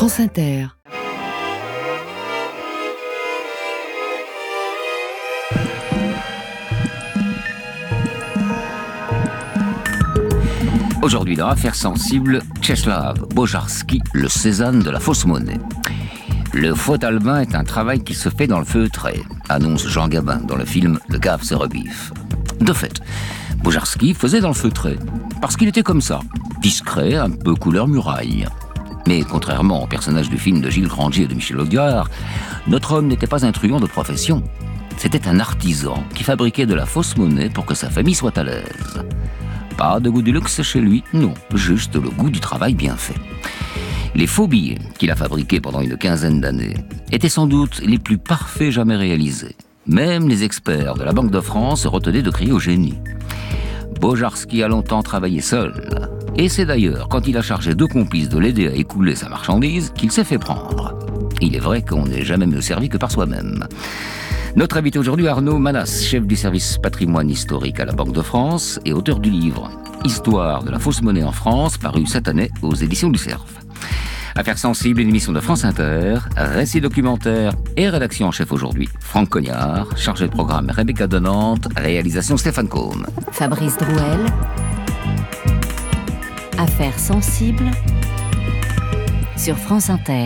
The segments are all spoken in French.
France Inter. Aujourd'hui dans Affaires sensibles, Czesław Bojarski, le Cézanne de la fausse monnaie. Le faux albin est un travail qui se fait dans le feutré, annonce Jean Gabin dans le film Le Gave se rebiffe. De fait, Bojarski faisait dans le feutré, parce qu'il était comme ça, discret, un peu couleur muraille. Mais contrairement au personnage du film de Gilles Grandier et de Michel Audiard, notre homme n'était pas un truand de profession. C'était un artisan qui fabriquait de la fausse monnaie pour que sa famille soit à l'aise. Pas de goût du luxe chez lui, non, juste le goût du travail bien fait. Les faux billets qu'il a fabriqués pendant une quinzaine d'années étaient sans doute les plus parfaits jamais réalisés. Même les experts de la Banque de France se retenaient de crier au génie. Bojarski a longtemps travaillé seul. Et c'est d'ailleurs quand il a chargé deux complices de l'aider à écouler sa marchandise qu'il s'est fait prendre. Il est vrai qu'on n'est jamais mieux servi que par soi-même. Notre invité aujourd'hui, Arnaud Manas, chef du service patrimoine historique à la Banque de France et auteur du livre « Histoire de la fausse monnaie en France » paru cette année aux éditions du Cerf. Affaires sensibles, une émission de France Inter, récit documentaire et rédaction en chef aujourd'hui, Franck Cognard, chargé de programme Rebecca Denante, réalisation Stéphane Combe. Fabrice Drouel. Affaires sensibles sur France Inter.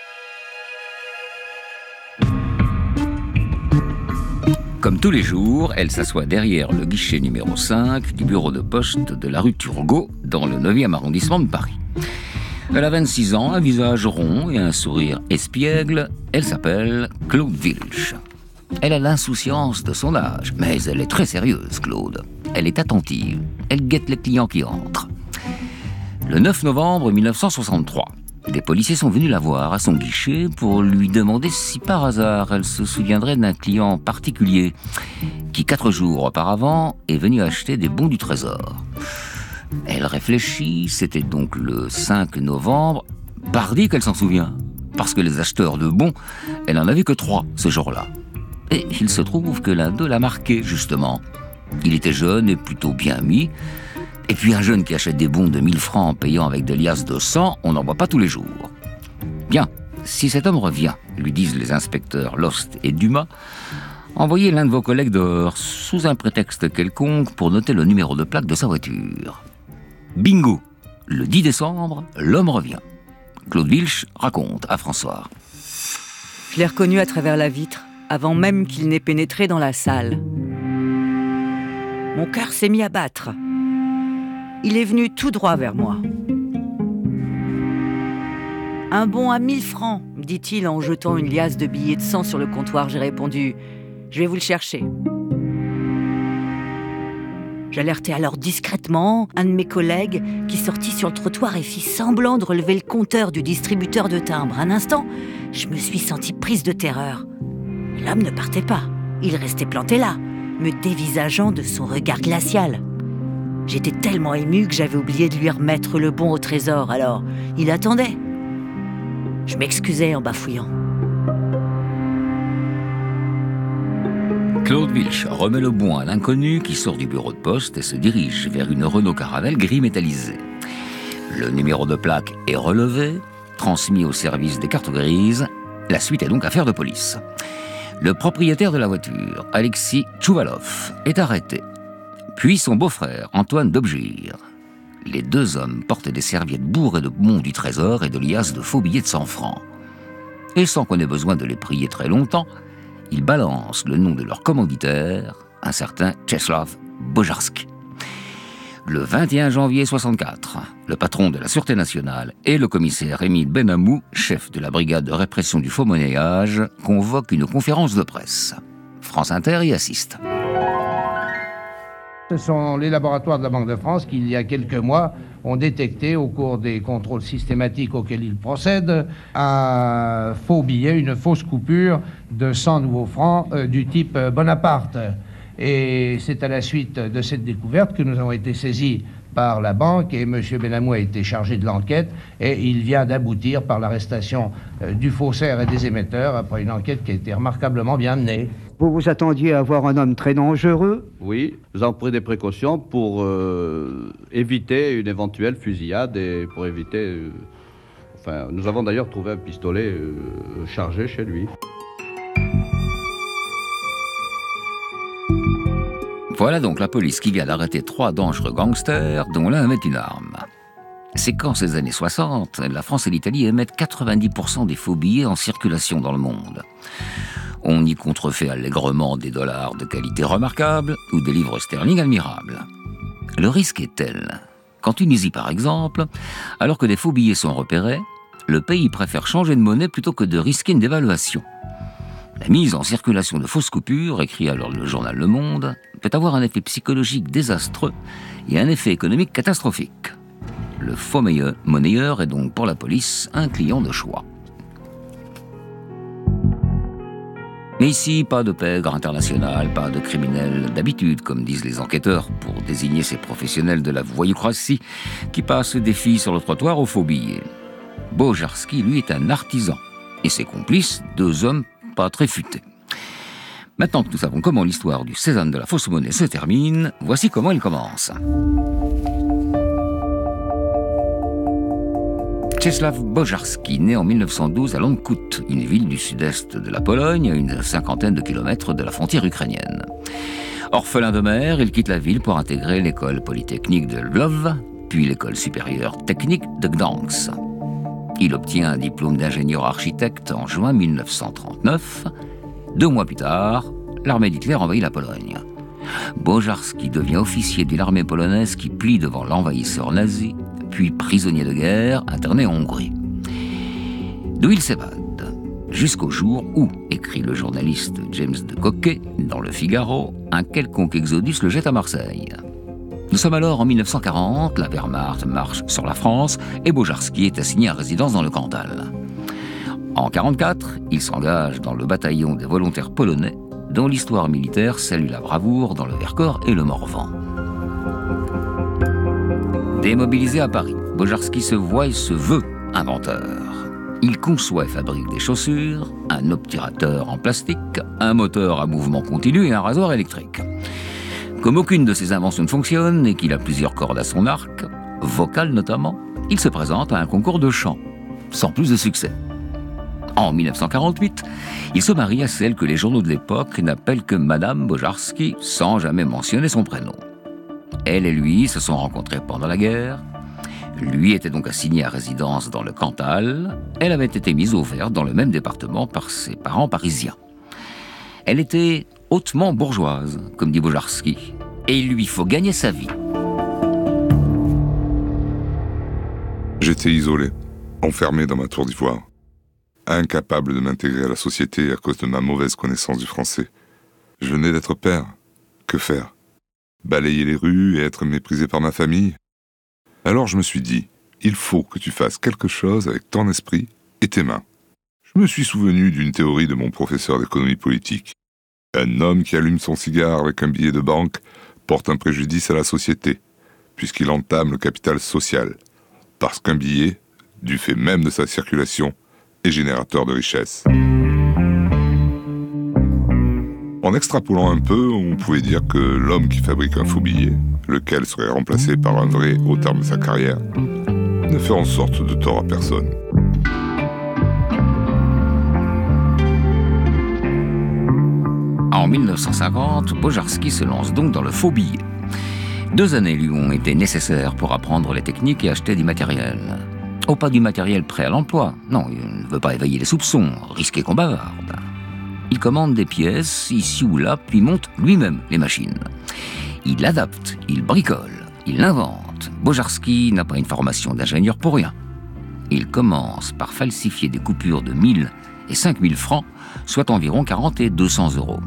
Comme tous les jours, elle s'assoit derrière le guichet numéro 5 du bureau de poste de la rue Turgot, dans le 9e arrondissement de Paris. Elle a 26 ans, un visage rond et un sourire espiègle. Elle s'appelle Claude Wilch. Elle a l'insouciance de son âge, mais elle est très sérieuse, Claude. Elle est attentive, elle guette les clients qui entrent. Le 9 novembre 1963, des policiers sont venus la voir à son guichet pour lui demander si par hasard elle se souviendrait d'un client particulier qui 4 jours auparavant est venu acheter des bons du Trésor. Elle réfléchit, c'était donc le 5 novembre, pardi qu'elle s'en souvient, parce que les acheteurs de bons, elle n'en avait que 3 ce jour-là. Et il se trouve que l'un d'eux l'a marqué, justement. Il était jeune et plutôt bien mis. Et puis un jeune qui achète des bons de 1000 francs en payant avec des liasses de 100, on n'en voit pas tous les jours. Bien, si cet homme revient, lui disent les inspecteurs Lost et Dumas, envoyez l'un de vos collègues dehors, sous un prétexte quelconque, pour noter le numéro de plaque de sa voiture. Bingo! Le 10 décembre, l'homme revient. Claude Wilch raconte à François. Je l'ai reconnu à travers la vitre, avant même qu'il n'ait pénétré dans la salle. Mon cœur s'est mis à battre. Il est venu tout droit vers moi. « Un bon à 1000 francs, me dit-il en jetant une liasse de billets de 100 sur le comptoir. J'ai répondu « Je vais vous le chercher ». J'alertai alors discrètement un de mes collègues qui sortit sur le trottoir et fit semblant de relever le compteur du distributeur de timbres. Un instant, je me suis sentie prise de terreur. L'homme ne partait pas. Il restait planté là, me dévisageant de son regard glacial. J'étais tellement émue que j'avais oublié de lui remettre le bon au trésor, alors il attendait. Je m'excusais en bafouillant. Claude Wilch remet le bon à l'inconnu qui sort du bureau de poste et se dirige vers une Renault Caravelle gris métallisée. Le numéro de plaque est relevé, transmis au service des cartes grises. La suite est donc affaire de police. Le propriétaire de la voiture, Alexis Tchouvalov, est arrêté. Puis son beau-frère, Antoine Dobgir. Les deux hommes portent des serviettes bourrées de bons du Trésor et de liasses de faux billets de 100 francs. Et sans qu'on ait besoin de les prier très longtemps, ils balancent le nom de leur commanditaire, un certain Czesław Bojarski. Le 21 janvier 64, le patron de la Sûreté nationale et le commissaire Émile Benamou, chef de la brigade de répression du faux monnayage, convoquent une conférence de presse. France Inter y assiste. Ce sont les laboratoires de la Banque de France qui, il y a quelques mois, ont détecté, au cours des contrôles systématiques auxquels ils procèdent, un faux billet, une fausse coupure de 100 nouveaux francs du type Bonaparte. Et c'est à la suite de cette découverte que nous avons été saisis par la banque et M. Benamou a été chargé de l'enquête et il vient d'aboutir par l'arrestation du faussaire et des émetteurs après une enquête qui a été remarquablement bien menée. Vous vous attendiez à voir un homme très dangereux? Oui, nous avons pris des précautions pour éviter une éventuelle fusillade et pour éviter Enfin, nous avons d'ailleurs trouvé un pistolet chargé chez lui. Voilà donc la police qui vient d'arrêter 3 dangereux gangsters dont l'un avait une arme. C'est qu'en ces années 60, la France et l'Italie émettent 90% des faux billets en circulation dans le monde. On y contrefait allègrement des dollars de qualité remarquable ou des livres sterling admirables. Le risque est tel qu'en Tunisie par exemple, alors que des faux billets sont repérés, le pays préfère changer de monnaie plutôt que de risquer une dévaluation. La mise en circulation de fausses coupures, écrit alors le journal Le Monde, peut avoir un effet psychologique désastreux et un effet économique catastrophique. Le faux monnayeur est donc pour la police un client de choix. Mais ici, pas de pègre international, pas de criminel d'habitude, comme disent les enquêteurs, pour désigner ces professionnels de la voyoucratie qui passent des filles sur le trottoir aux faux billets. Bojarski, lui, est un artisan, et ses complices, 2 hommes pas très futés. Maintenant que nous savons comment l'histoire du Cézanne de la fausse monnaie se termine, voici comment il commence. Czesław Bojarski, né en 1912 à Lądków, une ville du sud-est de la Pologne, à une 50aine de kilomètres de la frontière ukrainienne. Orphelin de mère, il quitte la ville pour intégrer l'école polytechnique de Lwów, puis l'école supérieure technique de Gdańsk. Il obtient un diplôme d'ingénieur architecte en juin 1939. 2 mois plus tard, l'armée d'Hitler envahit la Pologne. Bojarski devient officier d'une armée polonaise qui plie devant l'envahisseur nazi, puis prisonnier de guerre interné en Hongrie. D'où il s'évade, jusqu'au jour où, écrit le journaliste James de Coquet dans Le Figaro, un quelconque exodus le jette à Marseille. Nous sommes alors en 1940, la Wehrmacht marche sur la France et Bojarski est assigné à résidence dans le Cantal. En 1944, il s'engage dans le bataillon des volontaires polonais, dont l'histoire militaire salue la bravoure dans le Vercors et le Morvan. Démobilisé à Paris, Bojarski se voit et se veut inventeur. Il conçoit et fabrique des chaussures, un obturateur en plastique, un moteur à mouvement continu et un rasoir électrique. Comme aucune de ses inventions ne fonctionne et qu'il a plusieurs cordes à son arc, vocales notamment, il se présente à un concours de chant, sans plus de succès. En 1948, il se marie à celle que les journaux de l'époque n'appellent que Madame Bojarski, sans jamais mentionner son prénom. Elle et lui se sont rencontrés pendant la guerre. Lui était donc assigné à résidence dans le Cantal. Elle avait été mise au vert dans le même département par ses parents parisiens. Elle était hautement bourgeoise, comme dit Bojarski, et il lui faut gagner sa vie. J'étais isolé, enfermé dans ma tour d'ivoire, incapable de m'intégrer à la société à cause de ma mauvaise connaissance du français. Je venais d'être père. Que faire ? Balayer les rues et être méprisé par ma famille ? Alors je me suis dit, il faut que tu fasses quelque chose avec ton esprit et tes mains. Je me suis souvenu d'une théorie de mon professeur d'économie politique. Un homme qui allume son cigare avec un billet de banque porte un préjudice à la société, puisqu'il entame le capital social, parce qu'un billet, du fait même de sa circulation, est générateur de richesse. En extrapolant un peu, on pouvait dire que l'homme qui fabrique un faux billet, lequel serait remplacé par un vrai au terme de sa carrière, ne fait en sorte de tort à personne. En 1950, Bojarski se lance donc dans le faux billet. 2 années lui ont été nécessaires pour apprendre les techniques et acheter du matériel. Oh, pas du matériel prêt à l'emploi. Non, il ne veut pas éveiller les soupçons, risquer qu'on bavarde. Il commande des pièces, ici ou là, puis monte lui-même les machines. Il adapte, il bricole, il invente. Bojarski n'a pas une formation d'ingénieur pour rien. Il commence par falsifier des coupures de 1000 et 5000 francs, soit environ 40 et 200 euros.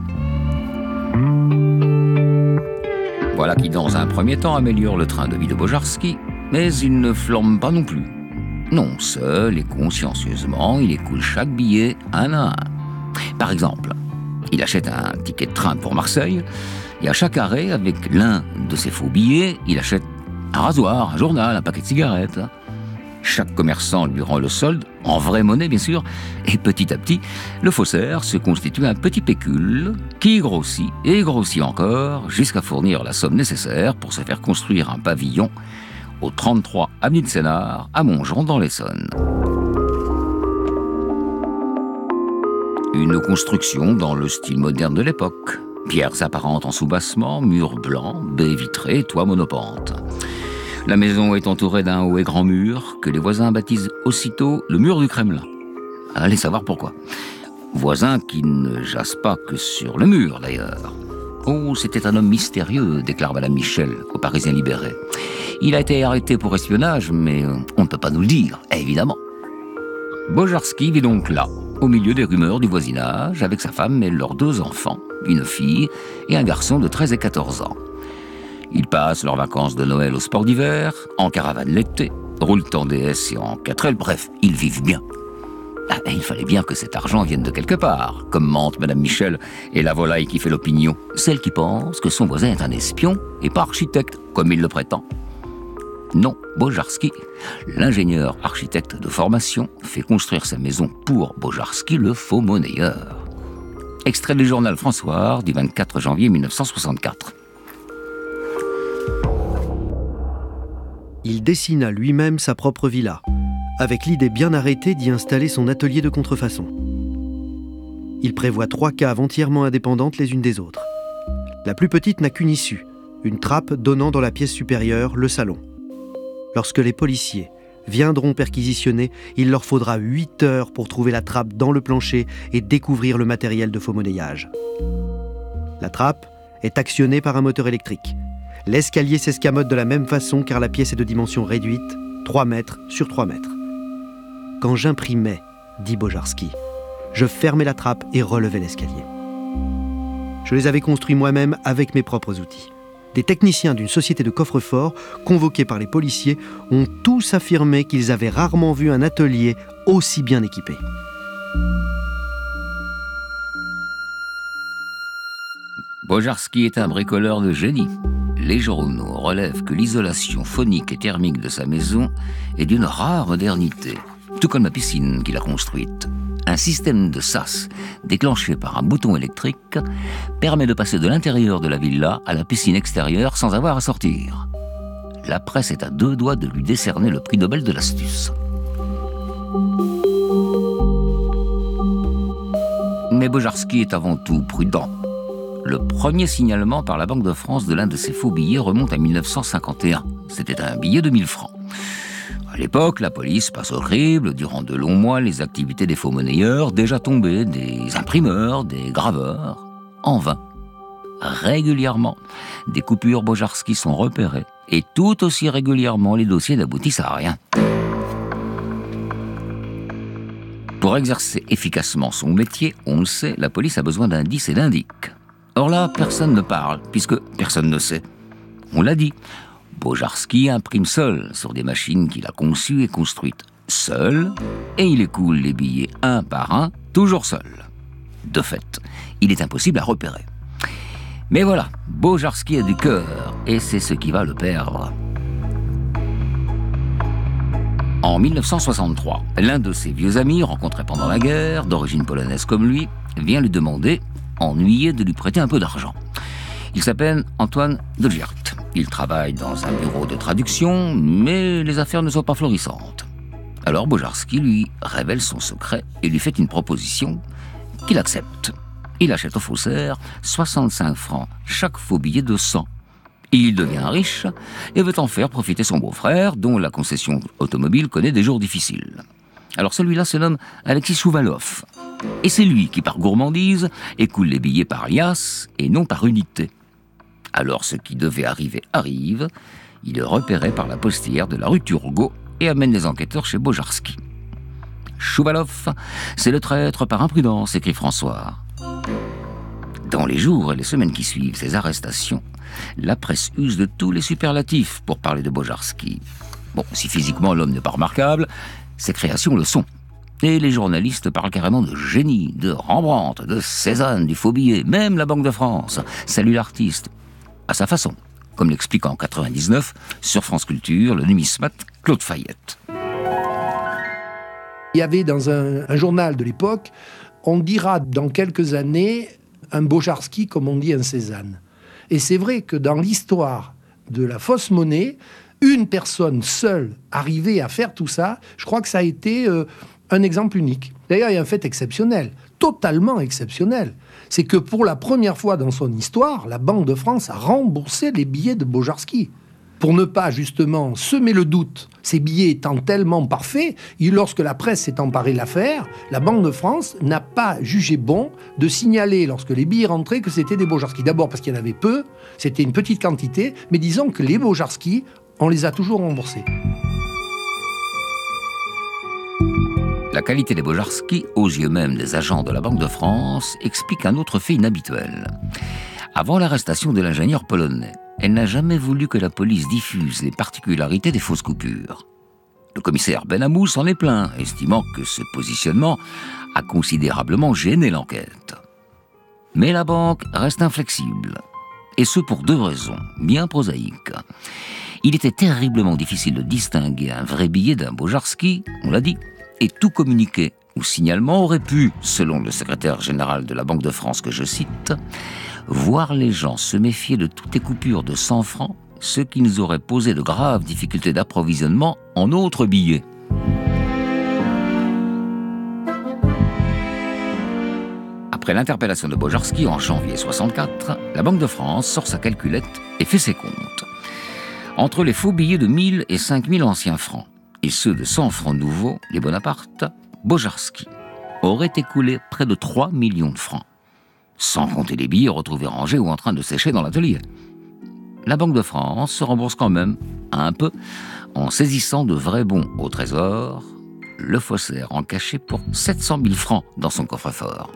Voilà qui, dans un premier temps, améliore le train de vie de Bojarski, mais il ne flambe pas non plus. Non, seul et consciencieusement, il écoule chaque billet un à un. Par exemple, il achète un ticket de train pour Marseille, et à chaque arrêt, avec l'un de ses faux billets, il achète un rasoir, un journal, un paquet de cigarettes. Chaque commerçant lui rend le solde, en vraie monnaie bien sûr, et petit à petit, le faussaire se constitue un petit pécule qui grossit et grossit encore jusqu'à fournir la somme nécessaire pour se faire construire un pavillon au 33 avenue de Sénart à Montgeron dans l'Essonne. Une construction dans le style moderne de l'époque. Pierres apparentes en soubassement, murs blancs, baies vitrées, toit monopente. La maison est entourée d'un haut et grand mur que les voisins baptisent aussitôt le mur du Kremlin. Allez savoir pourquoi. Voisin qui ne jase pas que sur le mur d'ailleurs. Oh, c'était un homme mystérieux, déclare Madame Michel au Parisien libéré. Il a été arrêté pour espionnage, mais on ne peut pas nous le dire, évidemment. Bojarski vit donc là, au milieu des rumeurs du voisinage, avec sa femme et leurs 2 enfants, une fille et un garçon de 13 et 14 ans. Ils passent leurs vacances de Noël au sport d'hiver, en caravane l'été, roulent en DS et en 4L, bref, ils vivent bien. Et il fallait bien que cet argent vienne de quelque part, commente Madame Michel, et la volaille qui fait l'opinion, celle qui pense que son voisin est un espion et pas architecte, comme il le prétend. Non, Bojarski, l'ingénieur architecte de formation, fait construire sa maison pour Bojarski, le faux monnayeur. Extrait du journal François du 24 janvier 1964. Il dessina lui-même sa propre villa, avec l'idée bien arrêtée d'y installer son atelier de contrefaçon. Il prévoit 3 caves entièrement indépendantes les unes des autres. La plus petite n'a qu'une issue, une trappe donnant dans la pièce supérieure, le salon. Lorsque les policiers viendront perquisitionner, il leur faudra 8 heures pour trouver la trappe dans le plancher et découvrir le matériel de faux monnayage. La trappe est actionnée par un moteur électrique. L'escalier s'escamote de la même façon car la pièce est de dimension réduite, 3 mètres sur 3 mètres. Quand j'imprimais, dit Bojarski, je fermais la trappe et relevais l'escalier. Je les avais construits moi-même avec mes propres outils. Des techniciens d'une société de coffre-fort, convoqués par les policiers, ont tous affirmé qu'ils avaient rarement vu un atelier aussi bien équipé. Bojarski est un bricoleur de génie. Les journaux relèvent que l'isolation phonique et thermique de sa maison est d'une rare modernité, tout comme la piscine qu'il a construite. Un système de sas déclenché par un bouton électrique permet de passer de l'intérieur de la villa à la piscine extérieure sans avoir à sortir. La presse est à 2 doigts de lui décerner le prix Nobel de l'astuce. Mais Bojarski est avant tout prudent. Le premier signalement par la Banque de France de l'un de ses faux billets remonte à 1951. C'était un billet de 1000 francs. À l'époque, la police passe au crible durant de longs mois les activités des faux monnayeurs déjà tombés, des imprimeurs, des graveurs. En vain. Régulièrement, des coupures Bojarski sont repérées et tout aussi régulièrement, les dossiers n'aboutissent à rien. Pour exercer efficacement son métier, on le sait, la police a besoin d'indices et d'indices. Or là, personne ne parle, puisque personne ne sait. On l'a dit, Bojarski imprime seul sur des machines qu'il a conçues et construites. Seul, et il écoule les billets un par un, toujours seul. De fait, il est impossible à repérer. Mais voilà, Bojarski a du cœur, et c'est ce qui va le perdre. En 1963, l'un de ses vieux amis, rencontré pendant la guerre, d'origine polonaise comme lui, vient lui demander, ennuyé, de lui prêter un peu d'argent. Il s'appelle Antoine Degert. Il travaille dans un bureau de traduction, mais les affaires ne sont pas florissantes. Alors Bojarski lui révèle son secret et lui fait une proposition qu'il accepte. Il achète au faussaire 65 francs chaque faux billet de 100. Il devient riche et veut en faire profiter son beau-frère, dont la concession automobile connaît des jours difficiles. Alors celui-là se nomme Alexis Chouvalov. Et c'est lui qui, par gourmandise, écoule les billets par liasse et non par unité. Alors ce qui devait arriver arrive. Il est repéré par la postière de la rue Turgot et amène les enquêteurs chez Bojarski. Chouvalov, c'est le traître par imprudence, écrit François. Dans les jours et les semaines qui suivent ces arrestations, la presse use de tous les superlatifs pour parler de Bojarski. Bon, si physiquement l'homme n'est pas remarquable, ses créations le sont. Et les journalistes parlent carrément de génie, de Rembrandt, de Cézanne, du faux billet, même la Banque de France salue l'artiste, à sa façon, comme l'explique en 99 sur France Culture le numismate Claude Fayette. Il y avait dans un journal de l'époque, on dira dans quelques années un Bojarski comme on dit un Cézanne. Et c'est vrai que dans l'histoire de la fausse monnaie, une personne seule arrivée à faire tout ça, je crois que ça a été un exemple unique. D'ailleurs, il y a un fait exceptionnel, totalement exceptionnel. C'est que pour la première fois dans son histoire, la Banque de France a remboursé les billets de Bojarski. Pour ne pas justement semer le doute, ces billets étant tellement parfaits, lorsque la presse s'est emparée de l'affaire, la Banque de France n'a pas jugé bon de signaler, lorsque les billets rentraient, que c'était des Bojarski. D'abord parce qu'il y en avait peu, c'était une petite quantité, mais disons que les Bojarski, on les a toujours remboursés. La qualité des Bojarski, aux yeux même des agents de la Banque de France, explique un autre fait inhabituel. Avant l'arrestation de l'ingénieur polonais, elle n'a jamais voulu que la police diffuse les particularités des fausses coupures. Le commissaire Benhamou s'en est plaint, estimant que ce positionnement a considérablement gêné l'enquête. Mais la banque reste inflexible, et ce pour 2 raisons, bien prosaïques. Il était terriblement difficile de distinguer un vrai billet d'un Bojarski, on l'a dit, et tout communiqué ou signalement aurait pu, selon le secrétaire général de la Banque de France que je cite, voir les gens se méfier de toutes les coupures de 100 francs, ce qui nous aurait posé de graves difficultés d'approvisionnement en autres billets. Après l'interpellation de Bojarski en janvier 64, la Banque de France sort sa calculette et fait ses comptes. Entre les faux billets de 1000 et 5000 anciens francs et ceux de 100 francs nouveaux, les Bonaparte, Bojarski aurait écoulé près de 3 millions de francs, sans compter les billets retrouvés rangés ou en train de sécher dans l'atelier. La Banque de France se rembourse quand même un peu en saisissant de vrais bons au trésor, le faussaire en cachait pour 700 000 francs dans son coffre-fort.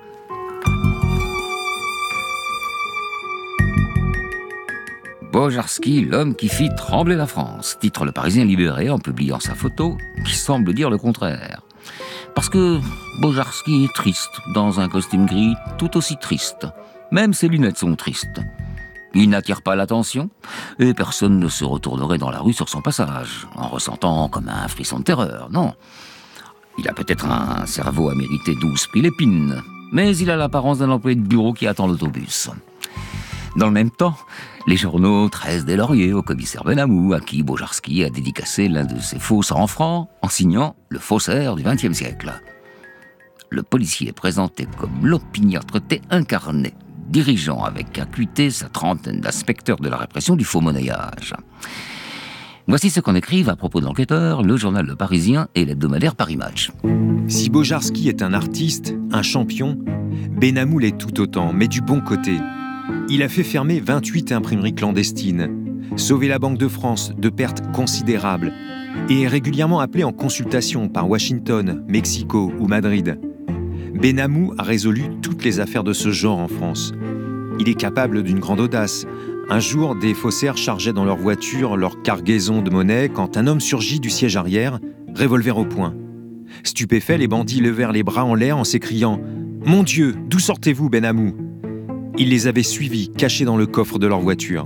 Bojarski, l'homme qui fit trembler la France, titre le Parisien libéré en publiant sa photo, qui semble dire le contraire. Parce que Bojarski est triste, dans un costume gris tout aussi triste. Même ses lunettes sont tristes. Il n'attire pas l'attention, et personne ne se retournerait dans la rue sur son passage, en ressentant comme un frisson de terreur, non. Il a peut-être un cerveau à mériter 12 prix l'épine, mais il a l'apparence d'un employé de bureau qui attend l'autobus. Dans le même temps, les journaux tressent des lauriers au commissaire Benhamou, à qui Bojarski a dédicacé l'un de ses faux 100 francs en signant le faussaire du XXe siècle. Le policier est présenté comme l'opiniâtreté incarnée, dirigeant avec acuité sa trentaine d'inspecteurs de la répression du faux monnayage. Voici ce qu'en écrivent à propos de l'enquêteur le journal Le Parisien et l'hebdomadaire Paris Match. Si Bojarski est un artiste, un champion, Benhamou l'est tout autant, mais du bon côté. Il a fait fermer 28 imprimeries clandestines, sauvé la Banque de France de pertes considérables et est régulièrement appelé en consultation par Washington, Mexico ou Madrid. Benhamou a résolu toutes les affaires de ce genre en France. Il est capable d'une grande audace. Un jour, des faussaires chargeaient dans leur voiture leur cargaison de monnaie quand un homme surgit du siège arrière, revolver au poing. Stupéfaits, les bandits levèrent les bras en l'air en s'écriant « Mon Dieu, d'où sortez-vous, Benhamou ?» Il les avait suivis, cachés dans le coffre de leur voiture.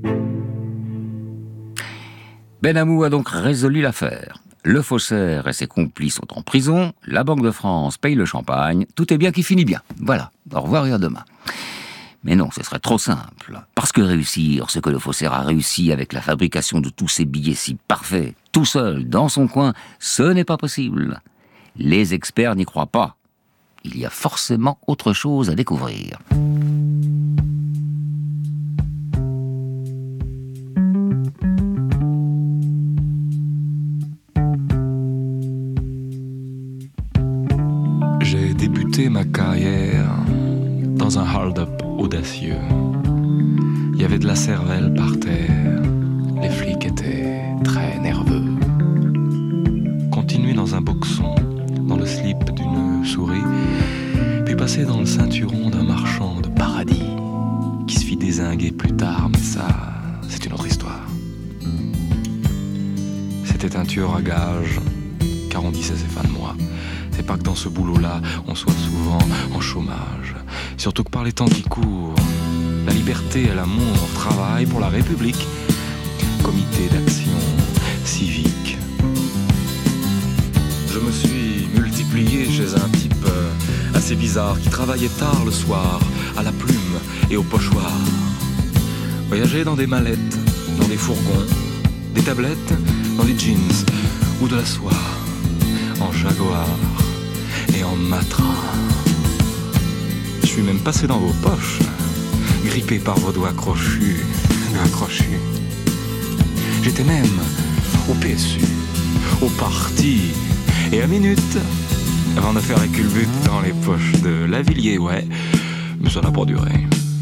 Benhamou a donc résolu l'affaire. Le faussaire et ses complices sont en prison, la Banque de France paye le champagne, tout est bien qui finit bien. Voilà, au revoir et à demain. Mais non, ce serait trop simple. Parce que réussir ce que le faussaire a réussi avec la fabrication de tous ces billets si parfaits, tout seul, dans son coin, ce n'est pas possible. Les experts n'y croient pas. Il y a forcément autre chose à découvrir. J'ai débuté ma carrière dans un hold-up audacieux. Il y avait de la cervelle par terre, les flics étaient très nerveux. Continuer dans un boxon, dans le slip d'une souris, puis passer dans le ceinturon d'un marchand de paradis, qui se fit dézinguer plus tard, mais ça, c'est une autre histoire. C'était un tueur à gages, car on disait c'est fin de mois. C'est pas que dans ce boulot-là, on soit souvent en chômage. Surtout que par les temps qui courent, la liberté et l'amour travaillent pour la République. Comité d'action civique. Je me suis multiplié chez un type assez bizarre qui travaillait tard le soir, à la plume et au pochoir. Voyageait dans des mallettes, dans des fourgons, des tablettes, dans des jeans ou de la soie, en jaguar. et en matra. Je suis même passé dans vos poches, grippé par vos doigts crochus. J'étais même au PSU, au parti, et à minute, avant de faire la culbute dans les poches de Lavilliers, ouais, mais ça n'a pas duré.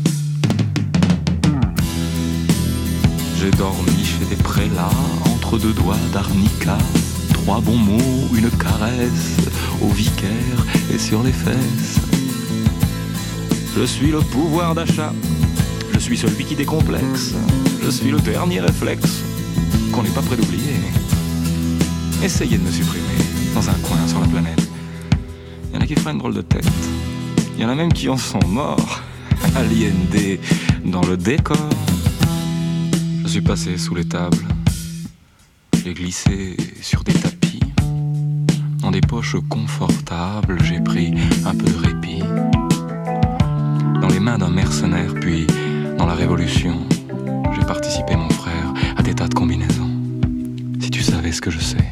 J'ai dormi chez des prélats, entre deux doigts d'arnica, 3 bons mots, une caresse, au vicaire et sur les fesses. Je suis le pouvoir d'achat, je suis celui qui décomplexe, je suis le dernier réflexe qu'on n'est pas prêt d'oublier. Essayez de me supprimer dans un coin sur la planète. Il y en a qui feraient une drôle de tête. Il y en a même qui en sont morts à l'IND dans le décor. Je suis passé sous les tables. J'ai glissé sur des tapis. Dans des poches confortables, j'ai pris un peu de répit. Dans les mains d'un mercenaire, puis dans la Révolution, j'ai participé, mon frère, à des tas de combinaisons. Si tu savais ce que je sais.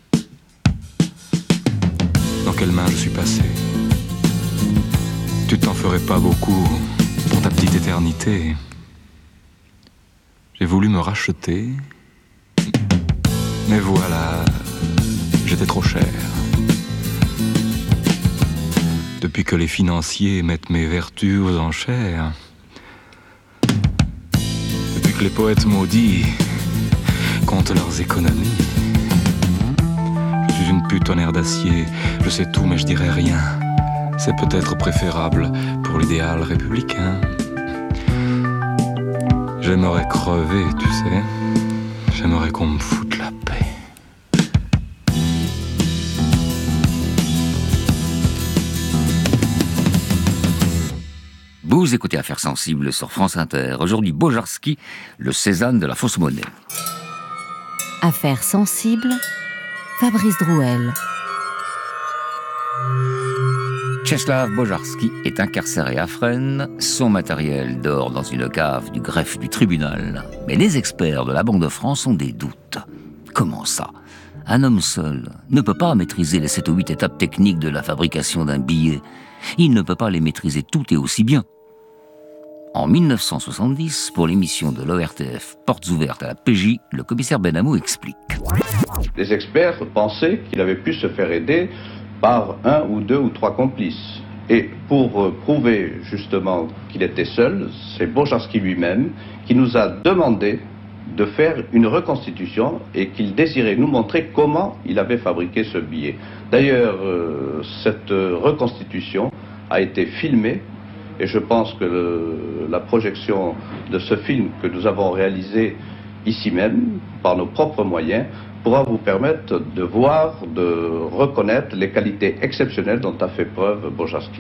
Dans quelles mains je suis passé? Tu t'en ferais pas beaucoup pour ta petite éternité. J'ai voulu me racheter, mais voilà, j'étais trop cher. Depuis que les financiers mettent mes vertus aux enchères, depuis que les poètes maudits comptent leurs économies, je suis une pute tonnerre d'acier, je sais tout mais je dirai rien. C'est peut-être préférable pour l'idéal républicain. J'aimerais crever, tu sais. J'aimerais qu'on me foute la paix. Vous écoutez Affaires sensibles sur France Inter. Aujourd'hui, Bojarski, le Cézanne de la fausse monnaie. Affaires sensibles, Fabrice Drouel. Czesław Bojarski est incarcéré à Fresnes. Son matériel dort dans une cave du greffe du tribunal. Mais les experts de la Banque de France ont des doutes. Comment ça? Un homme seul ne peut pas maîtriser les 7 ou 8 étapes techniques de la fabrication d'un billet. Il ne peut pas les maîtriser toutes et aussi bien. En 1970, pour l'émission de l'ORTF Portes ouvertes à la PJ, le commissaire Benamou explique. Les experts pensaient qu'il avait pu se faire aider par 1 ou 2 ou 3 complices. Et pour prouver justement qu'il était seul, c'est Bojarski lui-même qui nous a demandé de faire une reconstitution et qu'il désirait nous montrer comment il avait fabriqué ce billet. D'ailleurs, cette reconstitution a été filmée et je pense que la projection de ce film que nous avons réalisé ici même, par nos propres moyens, pourra vous permettre de voir, de reconnaître les qualités exceptionnelles dont a fait preuve Bojarski.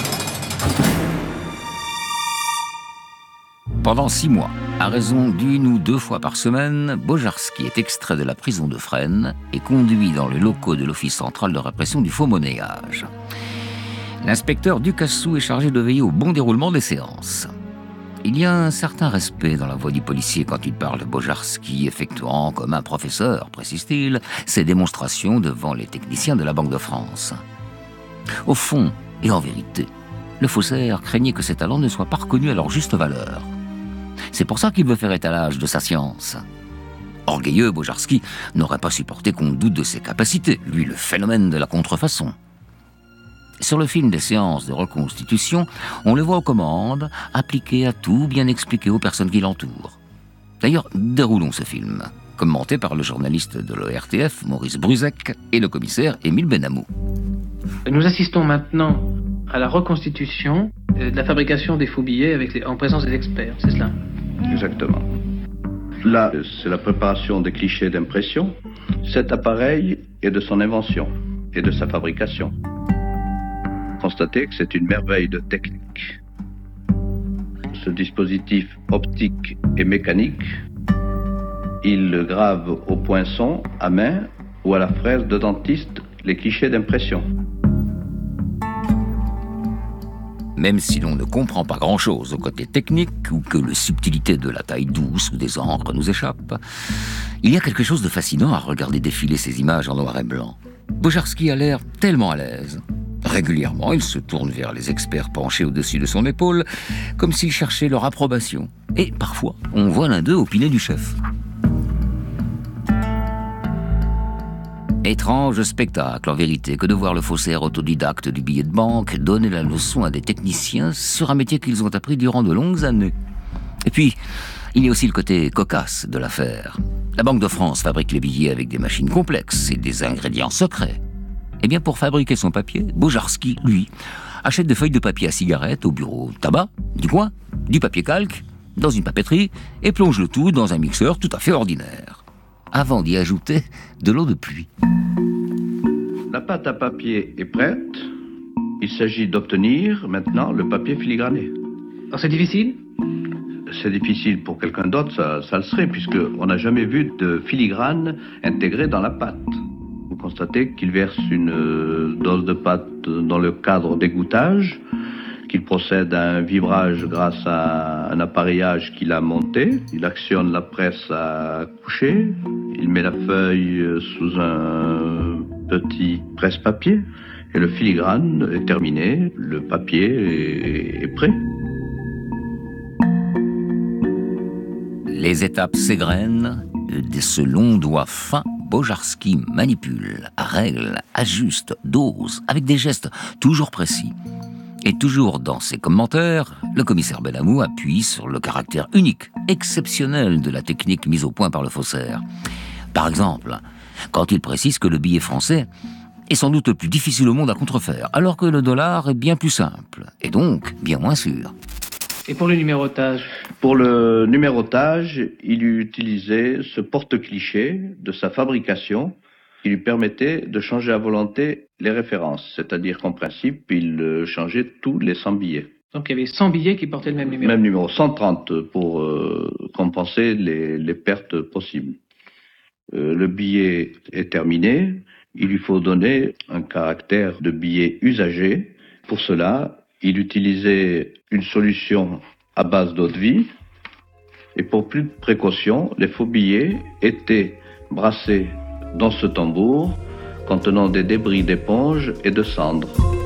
Pendant 6 mois, à raison d'1 ou 2 fois par semaine, Bojarski est extrait de la prison de Fresnes et conduit dans les locaux de l'Office central de répression du faux monnayage. L'inspecteur Ducassou est chargé de veiller au bon déroulement des séances. Il y a un certain respect dans la voix du policier quand il parle de Bojarski, effectuant comme un professeur, précise-t-il, ses démonstrations devant les techniciens de la Banque de France. Au fond, et en vérité, le faussaire craignait que ses talents ne soient pas reconnus à leur juste valeur. C'est pour ça qu'il veut faire étalage de sa science. Orgueilleux, Bojarski n'aurait pas supporté qu'on doute de ses capacités, lui le phénomène de la contrefaçon. Sur le film des séances de reconstitution, on le voit aux commandes, appliqué à tout, bien expliqué aux personnes qui l'entourent. D'ailleurs, déroulons ce film, commenté par le journaliste de l'ORTF, Maurice Bruzek, et le commissaire Émile Benamou. Nous assistons maintenant à la reconstitution de la fabrication des faux billets en présence des experts, c'est cela? Exactement. Là, c'est la préparation des clichés d'impression. Cet appareil est de son invention et de sa fabrication. Constatez que c'est une merveille de technique. Ce dispositif optique et mécanique, il grave au poinçon, à main ou à la fraise de dentiste les clichés d'impression. Même si l'on ne comprend pas grand-chose au côté technique ou que les subtilités de la taille douce ou des encres nous échappent, il y a quelque chose de fascinant à regarder défiler ces images en noir et blanc. Bojarski a l'air tellement à l'aise. Régulièrement, il se tourne vers les experts penchés au-dessus de son épaule, comme s'il cherchait leur approbation. Et parfois, on voit l'un d'eux opiner du chef. Étrange spectacle, en vérité, que de voir le faussaire autodidacte du billet de banque donner la leçon à des techniciens sur un métier qu'ils ont appris durant de longues années. Et puis, il y a aussi le côté cocasse de l'affaire. La Banque de France fabrique les billets avec des machines complexes et des ingrédients secrets. Eh bien, pour fabriquer son papier, Bojarski, lui, achète des feuilles de papier à cigarette au bureau tabac, du coin, du papier calque, dans une papeterie, et plonge le tout dans un mixeur tout à fait ordinaire, avant d'y ajouter de l'eau de pluie. La pâte à papier est prête. Il s'agit d'obtenir maintenant le papier filigrané. Alors c'est difficile ? C'est difficile pour quelqu'un d'autre, ça le serait, puisqu'on n'a jamais vu de filigrane intégrée dans la pâte. Vous constatez qu'il verse une dose de pâte dans le cadre d'égouttage, qu'il procède à un vibrage grâce à un appareillage qu'il a monté. Il actionne la presse à coucher, il met la feuille sous un petit presse-papier, et le filigrane est terminé, le papier est prêt. Les étapes s'égrènent, de ce long doigt fin, Bojarski manipule, règle, ajuste, dose, avec des gestes toujours précis. Et toujours dans ses commentaires, le commissaire Benamou appuie sur le caractère unique, exceptionnel de la technique mise au point par le faussaire. Par exemple, quand il précise que le billet français est sans doute le plus difficile au monde à contrefaire, alors que le dollar est bien plus simple, et donc bien moins sûr. Et pour le numérotage ? Pour le numérotage, il utilisait ce porte-cliché de sa fabrication qui lui permettait de changer à volonté les références. C'est-à-dire qu'en principe, il changeait tous les 100 billets. Donc il y avait 100 billets qui portaient le même numéro ? Même numéro, 130 pour compenser les pertes possibles. Le billet est terminé. Il lui faut donner un caractère de billet usagé. Pour cela, il utilisait une solution à base d'eau-de-vie. Et pour plus de précaution, les faux billets étaient brassés dans ce tambour contenant des débris d'éponge et de cendres.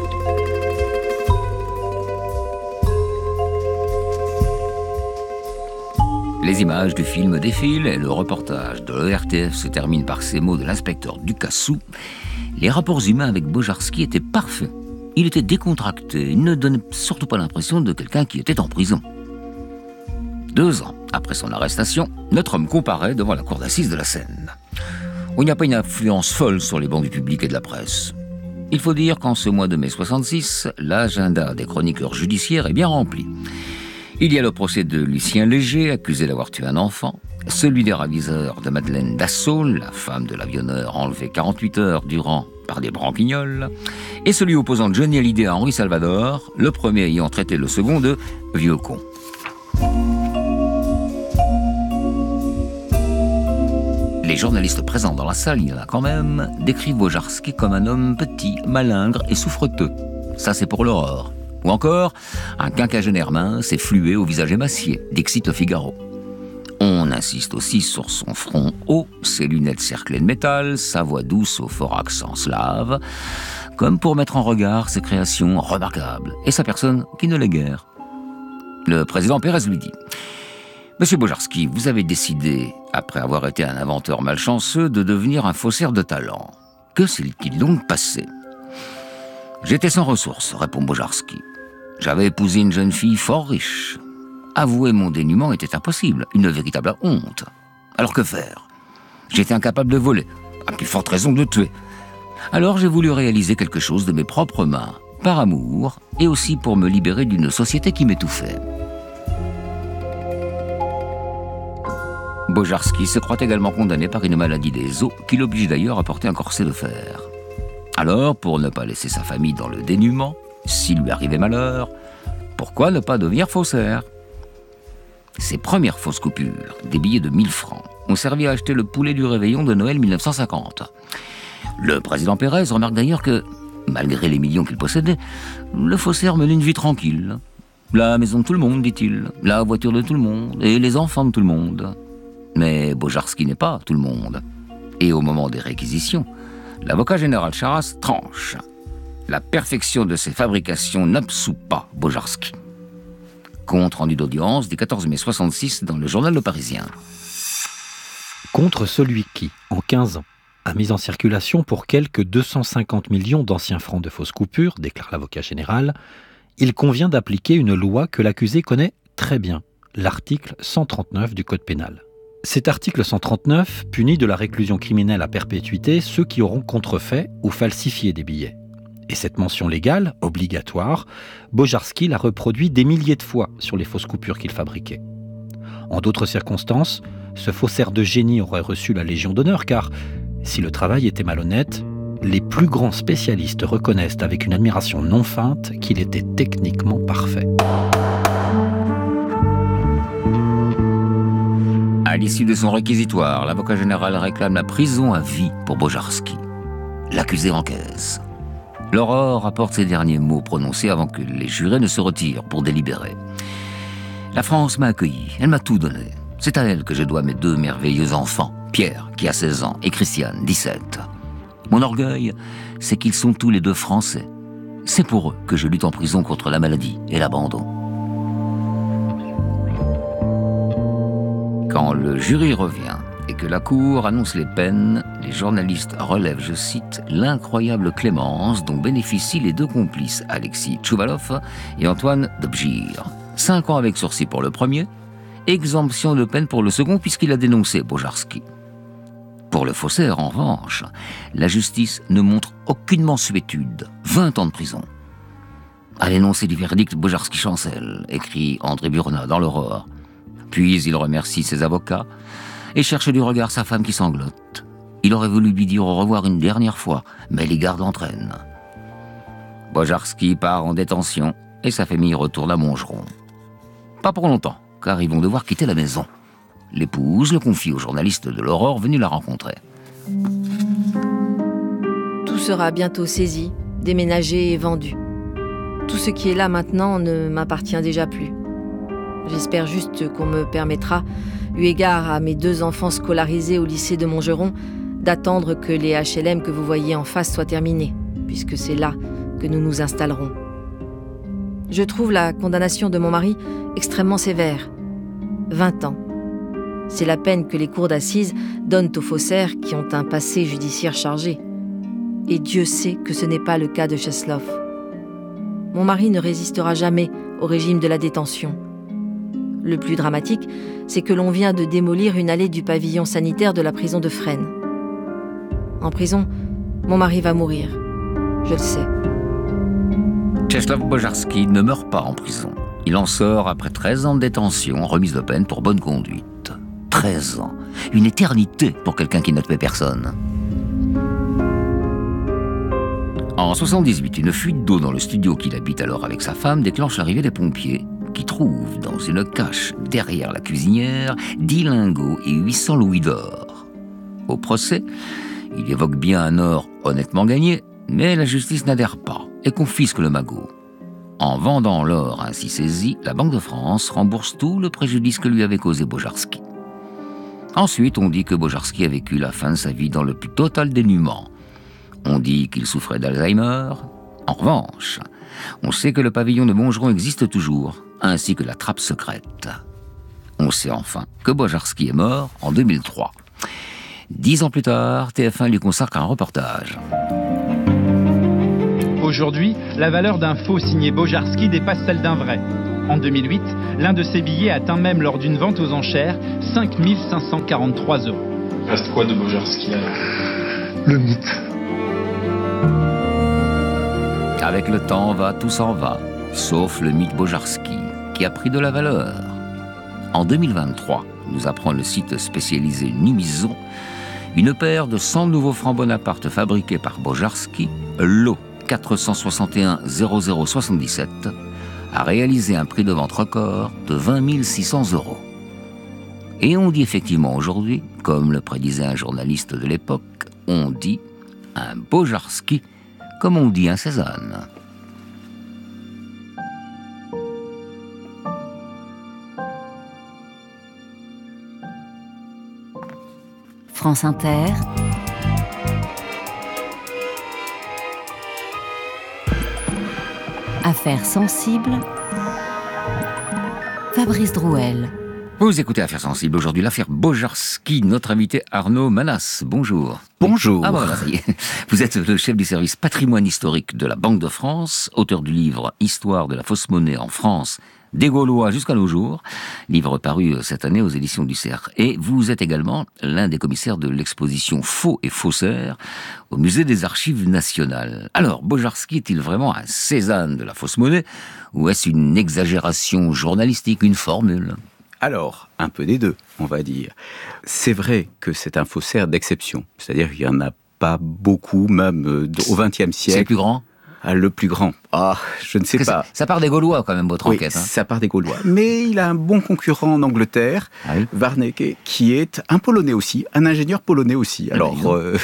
Les images du film défilent et le reportage de l'ORTF se termine par ces mots de l'inspecteur Ducassou. Les rapports humains avec Bojarski étaient parfaits. Il était décontracté, il ne donnait surtout pas l'impression de quelqu'un qui était en prison. 2 ans après son arrestation, notre homme comparaît devant la cour d'assises de la Seine. Où il n'y a pas une influence folle sur les bancs du public et de la presse. Il faut dire qu'en ce mois de mai 66, l'agenda des chroniqueurs judiciaires est bien rempli. Il y a le procès de Lucien Léger, accusé d'avoir tué un enfant, celui des raviseurs de Madeleine Dassault, la femme de l'avionneur enlevée 48 heures durant par des branquignoles, et celui opposant Johnny Hallyday à Henri Salvador, le premier ayant traité le second de « vieux con ». Les journalistes présents dans la salle, il y en a quand même, décrivent Bojarski comme un homme petit, malingre et souffreteux. Ça, c'est pour l'aurore. Ou encore, un quinquagénaire mince et fluet au visage émacié, dixit au Figaro. On insiste aussi sur son front haut, ses lunettes cerclées de métal, sa voix douce au fort accent slave, comme pour mettre en regard ses créations remarquables et sa personne qui ne l'est guère. Le président Pérez lui dit « Monsieur Bojarski, vous avez décidé, après avoir été un inventeur malchanceux, de devenir un faussaire de talent. Que s'est-il donc passé ?» « J'étais sans ressources, répond Bojarski. J'avais épousé une jeune fille fort riche. Avouer mon dénuement était impossible, une véritable honte. Alors que faire ? J'étais incapable de voler, à plus forte raison de tuer. Alors j'ai voulu réaliser quelque chose de mes propres mains, par amour, et aussi pour me libérer d'une société qui m'étouffait. » Bojarski se croit également condamné par une maladie des os qui l'oblige d'ailleurs à porter un corset de fer. Alors, pour ne pas laisser sa famille dans le dénuement, s'il lui arrivait malheur, pourquoi ne pas devenir faussaire ? Ses premières fausses coupures, des billets de 1000 francs, ont servi à acheter le poulet du réveillon de Noël 1950. Le président Pérez remarque d'ailleurs que, malgré les millions qu'il possédait, le faussaire menait une vie tranquille. La maison de tout le monde, dit-il, la voiture de tout le monde, et les enfants de tout le monde. Mais Bojarski n'est pas tout le monde. Et au moment des réquisitions, l'avocat général Charras tranche. La perfection de ses fabrications n'absout pas Bojarski. Compte rendu d'audience du 14 mai 66 dans le journal Le Parisien. Contre celui qui, en 15 ans, a mis en circulation pour quelques 250 millions d'anciens francs de fausses coupures, déclare l'avocat général, il convient d'appliquer une loi que l'accusé connaît très bien, l'article 139 du Code pénal. Cet article 139 punit de la réclusion criminelle à perpétuité ceux qui auront contrefait ou falsifié des billets. Et cette mention légale, obligatoire, Bojarski l'a reproduit des milliers de fois sur les fausses coupures qu'il fabriquait. En d'autres circonstances, ce faussaire de génie aurait reçu la Légion d'honneur car, si le travail était malhonnête, les plus grands spécialistes reconnaissent avec une admiration non feinte qu'il était techniquement parfait. À l'issue de son réquisitoire, l'avocat général réclame la prison à vie pour Bojarski. L'accusé encaisse. L'Aurore rapporte ces derniers mots prononcés avant que les jurés ne se retirent pour délibérer. La France m'a accueilli, elle m'a tout donné. C'est à elle que je dois mes 2 merveilleux enfants, Pierre, qui a 16 ans, et Christiane, 17. Mon orgueil, c'est qu'ils sont tous les 2 français. C'est pour eux que je lutte en prison contre la maladie et l'abandon. Quand le jury revient et que la cour annonce les peines, les journalistes relèvent, je cite, l'incroyable clémence dont bénéficient les 2 complices, Alexis Tchouvalov et Antoine Dobgir. 5 ans avec sursis pour le premier, exemption de peine pour le second puisqu'il a dénoncé Bojarski. Pour le faussaire, en revanche, la justice ne montre aucune mansuétude, 20 ans de prison. À l'énoncé du verdict, Bojarski chancelle, écrit André Burna dans l'Aurore. Puis il remercie ses avocats et cherche du regard sa femme qui sanglote. Il aurait voulu lui dire au revoir une dernière fois, mais les gardes l'entraînent. Bojarski part en détention et sa famille retourne à Montgeron. Pas pour longtemps, car ils vont devoir quitter la maison. L'épouse le confie aux journalistes de l'Aurore venus la rencontrer. Tout sera bientôt saisi, déménagé et vendu. Tout ce qui est là maintenant ne m'appartient déjà plus. J'espère juste qu'on me permettra, eu égard à mes 2 enfants scolarisés au lycée de Montgeron, d'attendre que les HLM que vous voyez en face soient terminés, puisque c'est là que nous nous installerons. Je trouve la condamnation de mon mari extrêmement sévère. 20 ans. C'est la peine que les cours d'assises donnent aux faussaires qui ont un passé judiciaire chargé. Et Dieu sait que ce n'est pas le cas de Czeslaw. Mon mari ne résistera jamais au régime de la détention. Le plus dramatique, c'est que l'on vient de démolir une allée du pavillon sanitaire de la prison de Fresnes. En prison, mon mari va mourir. Je le sais. Czeslaw Bojarski ne meurt pas en prison. Il en sort après 13 ans de détention, remise de peine pour bonne conduite. 13 ans. Une éternité pour quelqu'un qui n'a tué personne. En 78, une fuite d'eau dans le studio qu'il habite alors avec sa femme déclenche l'arrivée des pompiers, qui trouvent dans une cache derrière la cuisinière 10 lingots et 800 louis d'or. Au procès, il évoque bien un or honnêtement gagné, mais la justice n'adhère pas et confisque le magot. En vendant l'or ainsi saisi, la Banque de France rembourse tout le préjudice que lui avait causé Bojarski. Ensuite, on dit que Bojarski a vécu la fin de sa vie dans le plus total dénuement. On dit qu'il souffrait d'Alzheimer. En revanche, on sait que le pavillon de Montgeron existe toujours, ainsi que la trappe secrète. On sait enfin que Bojarski est mort en 2003. 10 ans plus tard, TF1 lui consacre un reportage. Aujourd'hui, la valeur d'un faux signé Bojarski dépasse celle d'un vrai. En 2008, l'un de ses billets atteint même lors d'une vente aux enchères 5 543 €. Reste quoi de Bojarski alors ? Le mythe. Avec le temps tout s'en va, sauf le mythe Bojarski, qui a pris de la valeur. En 2023, nous apprend le site spécialisé Numison, une paire de 100 nouveaux francs Bonaparte fabriqués par Bojarski, lot 461 0077, a réalisé un prix de vente record de 20 600 €. Et on dit effectivement aujourd'hui, comme le prédisait un journaliste de l'époque, on dit un Bojarski comme on dit un Cézanne. France Inter, Affaires sensibles. Fabrice Drouel. Vous écoutez Affaires sensibles. Aujourd'hui, l'affaire Bojarski. Notre invité Arnaud Manas. Bonjour. Bonjour. Ah bon, voilà, ça y est. Vous êtes le chef du service patrimoine historique de la Banque de France, auteur du livre Histoire de la fausse monnaie en France, des Gaulois jusqu'à nos jours, livre paru cette année aux éditions du Cerf. Et vous êtes également l'un des commissaires de l'exposition Faux et faussaires au musée des Archives nationales. Alors, Bojarski est-il vraiment un Cézanne de la fausse monnaie ou est-ce une exagération journalistique, une formule ? Alors, un peu des deux, on va dire. C'est vrai que c'est un faussaire d'exception. C'est-à-dire qu'il n'y en a pas beaucoup, même au XXe siècle. C'est le plus grand ? Le plus grand. Je ne sais pas. Ça part des Gaulois, quand même, votre enquête. Oui, ça part des Gaulois. Mais il a un bon concurrent en Angleterre, Warnecke, qui est un Polonais aussi, un ingénieur polonais aussi. Alors,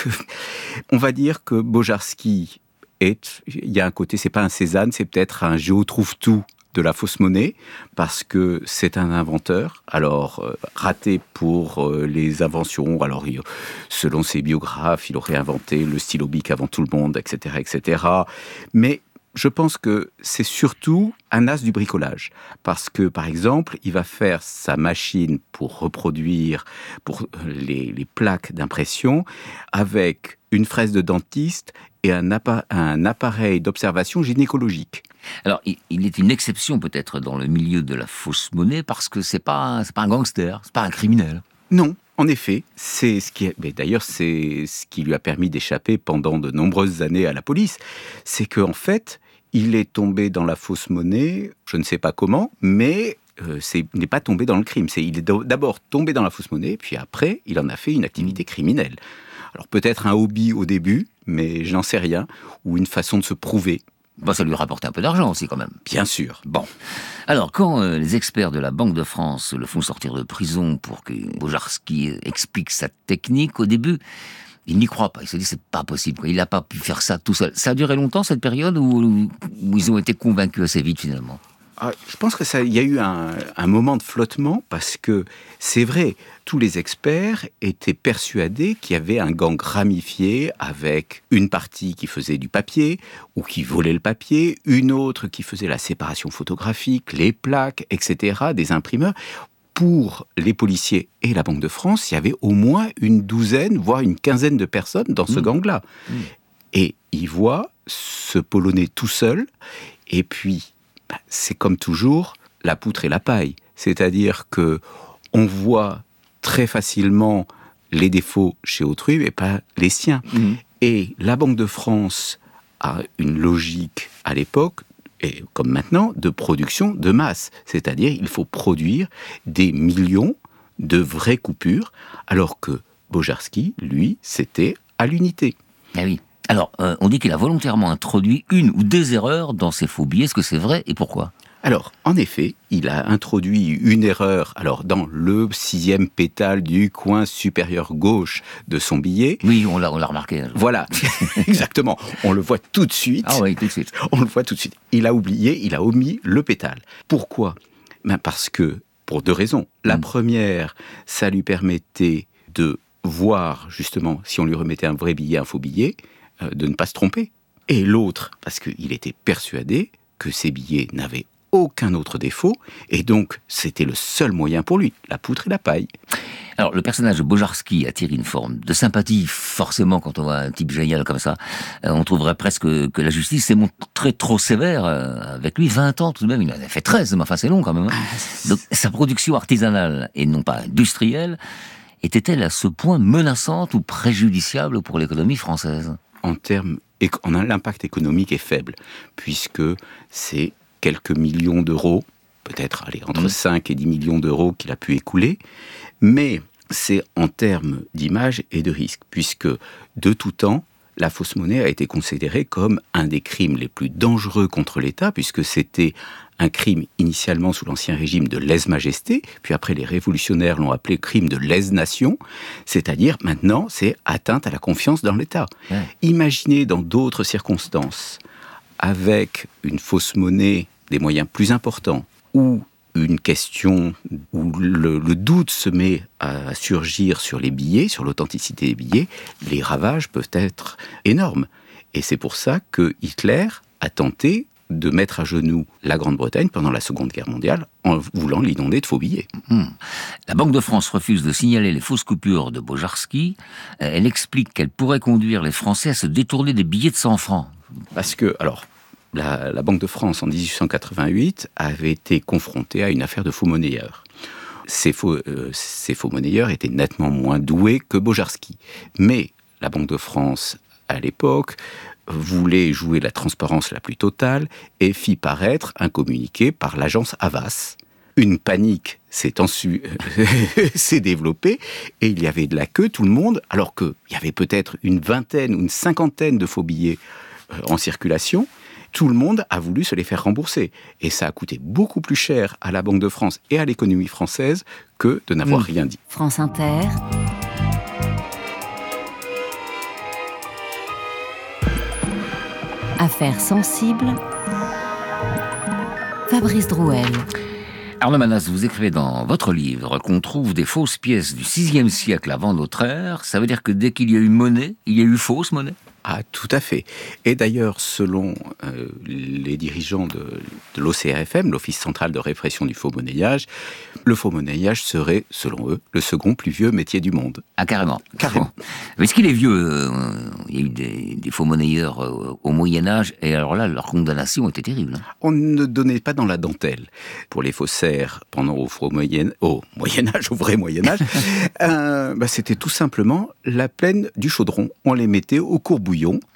on va dire que Bojarski il y a un côté, c'est pas un Cézanne, c'est peut-être un géotrouve-tout de la fausse monnaie, parce que c'est un inventeur, alors raté pour les inventions, alors selon ses biographes, il aurait inventé le stylo bic avant tout le monde, etc., etc. Mais je pense que c'est surtout un as du bricolage, parce que, par exemple, il va faire sa machine pour reproduire pour les plaques d'impression avec une fraise de dentiste et un appareil d'observation gynécologique. Alors, il est une exception peut-être dans le milieu de la fausse monnaie parce que c'est pas un gangster, c'est pas un criminel. Non, en effet, mais d'ailleurs c'est ce qui lui a permis d'échapper pendant de nombreuses années à la police, c'est qu'en fait, il est tombé dans la fausse monnaie, je ne sais pas comment, mais il n'est pas tombé dans le crime. Il est d'abord tombé dans la fausse monnaie, puis après, il en a fait une activité criminelle. Alors peut-être un hobby au début, mais je n'en sais rien, ou une façon de se prouver. Ça lui rapportait un peu d'argent aussi quand même. Bien sûr. Bon. Alors quand les experts de la Banque de France le font sortir de prison pour que Bojarski explique sa technique, au début, il n'y croit pas. Il se dit c'est pas possible. Il n'a pas pu faire ça tout seul. Ça a duré longtemps cette période où ils ont été convaincus assez vite finalement. Je pense qu'il y a eu un moment de flottement parce que c'est vrai, tous les experts étaient persuadés qu'il y avait un gang ramifié avec une partie qui faisait du papier ou qui volait le papier, une autre qui faisait la séparation photographique, les plaques, etc., des imprimeurs. Pour les policiers et la Banque de France, il y avait au moins une douzaine, voire une quinzaine de personnes dans ce gang-là. Et ils voient ce Polonais tout seul, et puis c'est comme toujours la poutre et la paille. C'est-à-dire que on voit très facilement les défauts chez autrui, mais pas les siens. Et la Banque de France a une logique à l'époque, et comme maintenant, de production de masse. C'est-à-dire il faut produire des millions de vraies coupures, alors que Bojarski, lui, c'était à l'unité. Ah oui. Alors, on dit qu'il a volontairement introduit une ou des erreurs dans ses faux billets. Est-ce que c'est vrai et pourquoi ? Alors, en effet, il a introduit une erreur dans le 6e pétale du coin supérieur gauche de son billet. Oui, on l'a remarqué. Voilà, exactement. On le voit tout de suite. Ah oui, tout de suite. On le voit tout de suite. Il a omis le pétale. Pourquoi ? Parce que, pour deux raisons. La première, ça lui permettait de voir, justement, si on lui remettait un vrai billet, un faux billet, de ne pas se tromper. Et l'autre, parce qu'il était persuadé que ces billets n'avaient aucun autre défaut, et donc c'était le seul moyen pour lui, la poutre et la paille. Alors le personnage de Bojarski attire une forme de sympathie, forcément quand on voit un type génial comme ça, on trouverait presque que la justice s'est montrée trop sévère avec lui, 20 ans tout de même, il en a fait 13, mais enfin c'est long quand même. Donc sa production artisanale, et non pas industrielle, était-elle à ce point menaçante ou préjudiciable pour l'économie française ? L'impact économique est faible, puisque c'est quelques millions d'euros, peut-être entre 5 et 10 millions d'euros qu'il a pu écouler, mais c'est en termes d'image et de risque, puisque de tout temps, la fausse monnaie a été considérée comme un des crimes les plus dangereux contre l'État, puisque c'était un crime initialement sous l'Ancien Régime de lèse-majesté, puis après les révolutionnaires l'ont appelé crime de lèse-nation, c'est-à-dire maintenant c'est atteinte à la confiance dans l'État. Ouais. Imaginez dans d'autres circonstances, avec une fausse monnaie des moyens plus importants, ou une question où le doute se met à surgir sur les billets, sur l'authenticité des billets, les ravages peuvent être énormes. Et c'est pour ça que Hitler a tenté de mettre à genoux la Grande-Bretagne pendant la Seconde Guerre mondiale en voulant l'inonder de faux billets. La Banque de France refuse de signaler les fausses coupures de Bojarski. Elle explique qu'elle pourrait conduire les Français à se détourner des billets de 100 francs. Parce que, alors, la Banque de France, en 1888, avait été confrontée à une affaire de faux monnayeurs. Ces faux monnayeurs étaient nettement moins doués que Bojarski. Mais la Banque de France, à l'époque, voulait jouer la transparence la plus totale et fit paraître un communiqué par l'agence Havas. Une panique s'est développée et il y avait de la queue, tout le monde, alors qu'il y avait peut-être une vingtaine ou une cinquantaine de faux billets en circulation. Tout le monde a voulu se les faire rembourser. Et ça a coûté beaucoup plus cher à la Banque de France et à l'économie française que de n'avoir rien dit. France Inter. Affaires sensibles. Fabrice Drouel. Arnaud Manas, vous écrivez dans votre livre qu'on trouve des fausses pièces du VIe siècle avant notre ère. Ça veut dire que dès qu'il y a eu monnaie, il y a eu fausse monnaie ? Ah, tout à fait. Et d'ailleurs, selon les dirigeants de l'OCRFM, l'Office central de répression du faux monnayage, le faux monnayage serait, selon eux, le second plus vieux métier du monde. Ah, carrément. Mais est-ce qu'il est vieux ? Il y a eu des faux monnayeurs au Moyen-Âge, et alors là, leur condamnation était terrible. On ne donnait pas dans la dentelle. Pour les faussaires, pendant au vrai Moyen-Âge, c'était tout simplement la plaine du chaudron. On les mettait au courbouillon,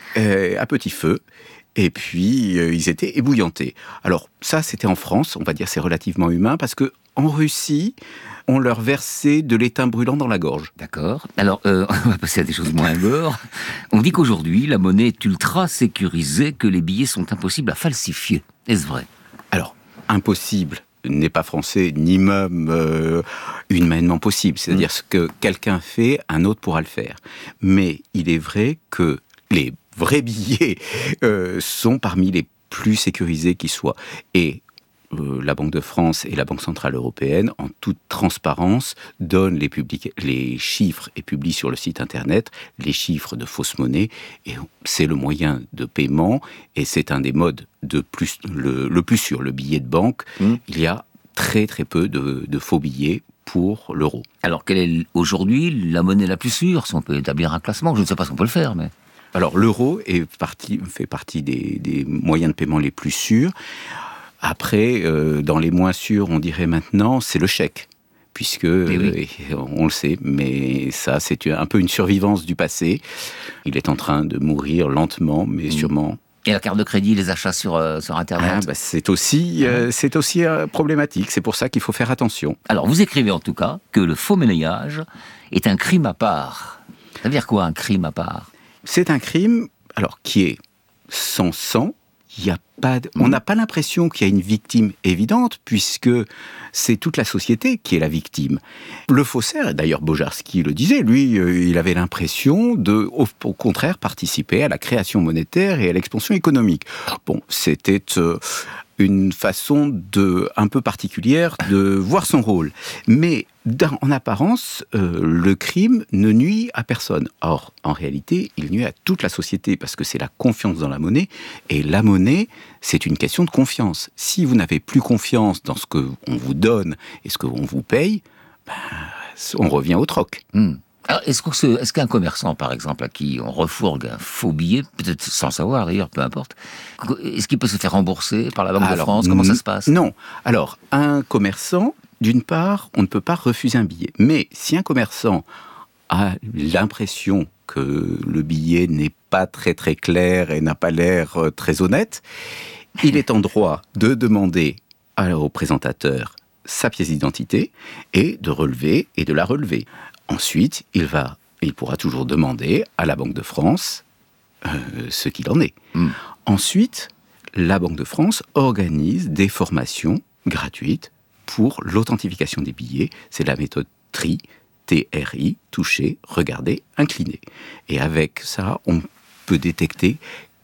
à petit feu, et puis ils étaient ébouillantés. Alors ça, c'était en France, on va dire c'est relativement humain, parce que en Russie, on leur versait de l'étain brûlant dans la gorge. D'accord. Alors, on va passer à des choses moins gore. On dit qu'aujourd'hui, la monnaie est ultra sécurisée, que les billets sont impossibles à falsifier. Est-ce vrai ? Alors, impossible n'est pas français, ni même humainement possible. C'est-à-dire ce que quelqu'un fait, un autre pourra le faire. Mais il est vrai que les vrais billets sont parmi les plus sécurisés qui soient. Et la Banque de France et la Banque Centrale Européenne, en toute transparence, donnent les chiffres et publient sur le site internet les chiffres de fausses monnaies. Et c'est le moyen de paiement et c'est un des modes le plus sûr. Le billet de banque, il y a très très peu de faux billets pour l'euro. Alors, quelle est aujourd'hui la monnaie la plus sûre ? Si on peut établir un classement, je ne sais pas si on peut le faire, mais... Alors, l'euro fait partie des moyens de paiement les plus sûrs. Après, dans les moins sûrs, on dirait maintenant, c'est le chèque. Puisque, on le sait, mais ça, c'est un peu une survivance du passé. Il est en train de mourir lentement, mais sûrement. Et la carte de crédit, les achats sur Internet ? C'est aussi problématique. C'est pour ça qu'il faut faire attention. Alors, vous écrivez en tout cas que le faux monnayage est un crime à part. Ça veut dire quoi, un crime à part ? C'est un crime, qui est sans sang. On n'a pas l'impression qu'il y a une victime évidente, puisque c'est toute la société qui est la victime. Le faussaire, d'ailleurs Bojarski le disait, lui, il avait l'impression de, au contraire, participer à la création monétaire et à l'expansion économique. Bon, c'était une façon un peu particulière de voir son rôle. Mais en apparence, le crime ne nuit à personne. Or, en réalité, il nuit à toute la société parce que c'est la confiance dans la monnaie. Et la monnaie, c'est une question de confiance. Si vous n'avez plus confiance dans ce qu'on vous donne et ce qu'on vous paye, on revient au troc. Alors, est-ce qu'un commerçant, par exemple, à qui on refourgue un faux billet, peut-être sans savoir d'ailleurs, peu importe, est-ce qu'il peut se faire rembourser par la Banque de France ? Comment ça se passe ? Non. Alors, un commerçant, d'une part, on ne peut pas refuser un billet. Mais si un commerçant a l'impression que le billet n'est pas très très clair et n'a pas l'air très honnête, il est en droit de demander au présentateur sa pièce d'identité et de la relever. Ensuite, il pourra toujours demander à la Banque de France ce qu'il en est. Ensuite, la Banque de France organise des formations gratuites pour l'authentification des billets. C'est la méthode TRI, T-R-I, toucher, regarder, incliner. Et avec ça, on peut détecter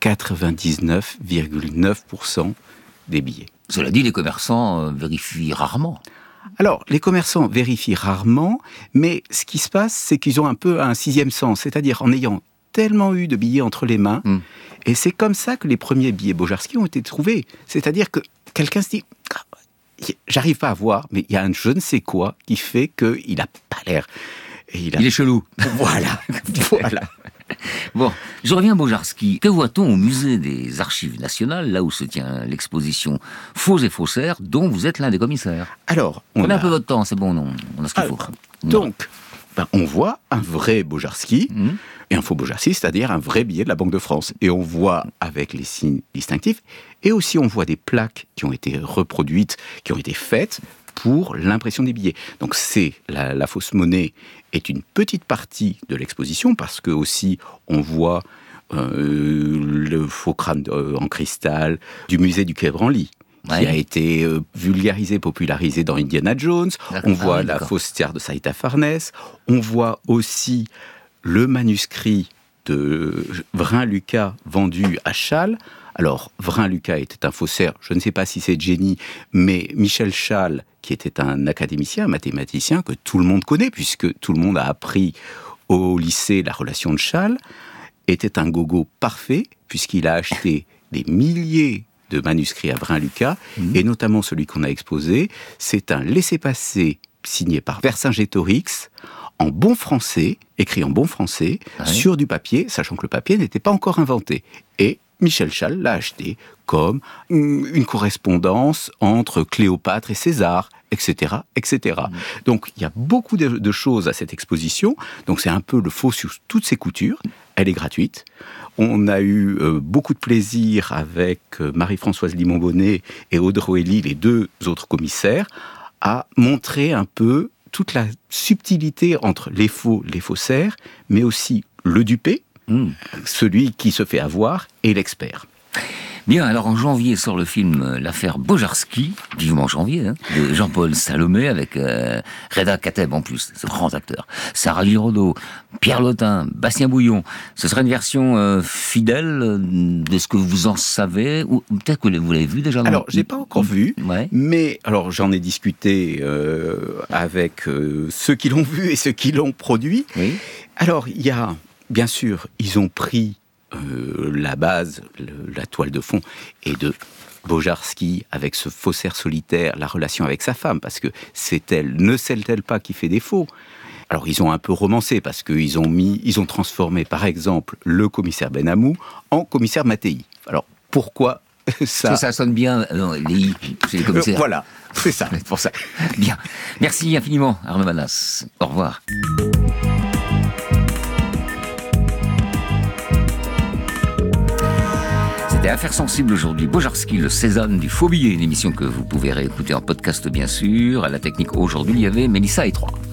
99,9% des billets. Cela dit, les commerçants vérifient rarement. Alors, les commerçants vérifient rarement, mais ce qui se passe, c'est qu'ils ont un peu un sixième sens, c'est-à-dire en ayant tellement eu de billets entre les mains. Et c'est comme ça que les premiers billets Bojarski ont été trouvés. C'est-à-dire que quelqu'un se dit, j'arrive pas à voir, mais il y a un je ne sais quoi qui fait qu'il n'a pas l'air. Il est chelou. Voilà. Bon, je reviens à Bojarski. Que voit-on au musée des Archives nationales, là où se tient l'exposition Faux et faussaires, dont vous êtes l'un des commissaires? Alors, prenez un peu votre temps, c'est bon, on a ce qu'il faut. Donc, on voit un vrai Bojarski et un faux Bojarski, c'est-à-dire un vrai billet de la Banque de France. Et on voit avec les signes distinctifs, et aussi on voit des plaques qui ont été reproduites, qui ont été faites pour l'impression des billets. Donc c'est la fausse monnaie est une petite partie de l'exposition, parce que aussi on voit le faux crâne en cristal du musée du Quai Branly, qui a été vulgarisé, popularisé dans Indiana Jones. On voit la fausse tiare de Saïta Farnèse. On voit aussi le manuscrit de Vrin-Lucas vendu à Chasles. Alors, Vrin-Lucas était un faussaire, je ne sais pas si c'est de génie, mais Michel Chasles, qui était un académicien, un mathématicien que tout le monde connaît, puisque tout le monde a appris au lycée la relation de Chasles, était un gogo parfait, puisqu'il a acheté des milliers de manuscrits à Vrin-Lucas, et notamment celui qu'on a exposé, c'est un laissez-passer signé par Vercingétorix, en bon français, écrit en bon français, sur du papier, sachant que le papier n'était pas encore inventé. Et Michel Chasles l'a acheté comme une correspondance entre Cléopâtre et César, etc., etc. Donc, il y a beaucoup de choses à cette exposition. Donc, c'est un peu le faux sur toutes ses coutures. Elle est gratuite. On a eu beaucoup de plaisir avec Marie-Françoise Limon-Bonnet et Audrey Elie, les deux autres commissaires, à montrer un peu toute la subtilité entre les faux, les faussaires, mais aussi le dupé, celui qui se fait avoir, et l'expert. Bien, alors en janvier sort le film L'affaire Bojarski, vivement janvier, de Jean-Paul Salomé, avec Reda Kateb en plus, ce grand acteur, Sarah Giraudot, Pierre Lotin, Bastien Bouillon. Ce sera une version fidèle de ce que vous en savez, ou peut-être que vous l'avez vu déjà. Alors, j'ai pas encore vu, mais alors j'en ai discuté avec ceux qui l'ont vu et ceux qui l'ont produit. Alors, il y a, bien sûr, ils ont pris la base, la toile de fond, et de Bojarski avec ce faussaire solitaire, la relation avec sa femme, parce que ne celle-t-elle pas qui fait des faux? Alors ils ont un peu romancé, parce qu'ils ont transformé par exemple le commissaire Benamou en commissaire Mattei. Alors pourquoi ça? Parce que ça sonne bien, les chez les commissaires. Voilà, c'est ça, pour ça. Bien, merci infiniment Arnaud Manas, au revoir. C'était Affaires sensibles aujourd'hui. Bojarski, le Cézanne du faux billet, une émission que vous pouvez réécouter en podcast bien sûr. À la technique aujourd'hui, il y avait Mélissa et 3.